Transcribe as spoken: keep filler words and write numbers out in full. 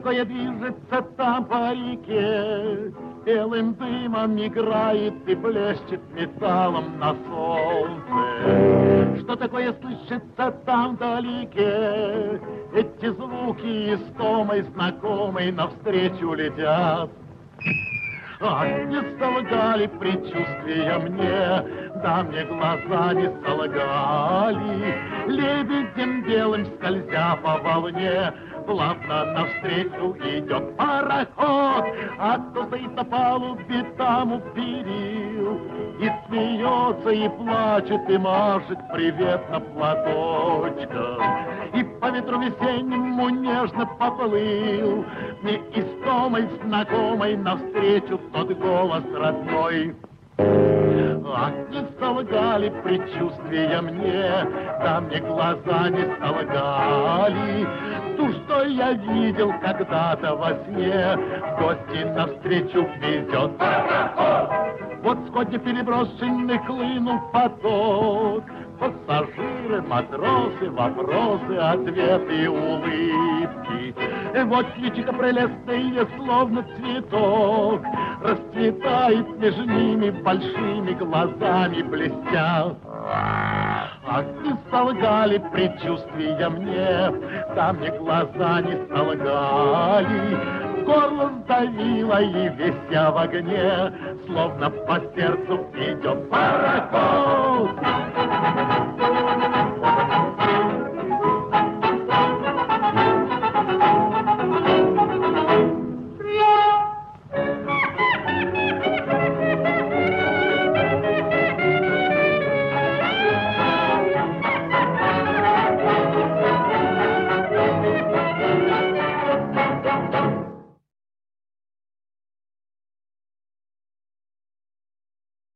такое движется там по реке, белым дымом играет и блещет металлом на солнце. Что такое слышится там вдалеке? Эти звуки истомой знакомой навстречу летят. Ах, не солгали предчувствия мне, да мне глаза не солгали. Лебедем белым скользя по волне, плавно навстречу идет пароход. А кто стоит на палубе там у перил, и смеется, и плачет, и машет приветно платочком. И по ветру весеннему нежно поплыл мне истомой знакомой навстречу тот голос родной. Ах, не солгали предчувствия мне, да мне глаза не солгали. Ту, что я видел когда-то во сне, в гости навстречу везет. Вот сходни переброшенный хлынул поток, пассажиры, матросы, вопросы, ответы, улыбки. Вот личико прелестное, словно цветок, расцветает между ними большими глазами блестя. Ах, не солгали предчувствия мне, да мне глаза не солгали. Горло сдавило, и весь я в огне, словно по сердцу идет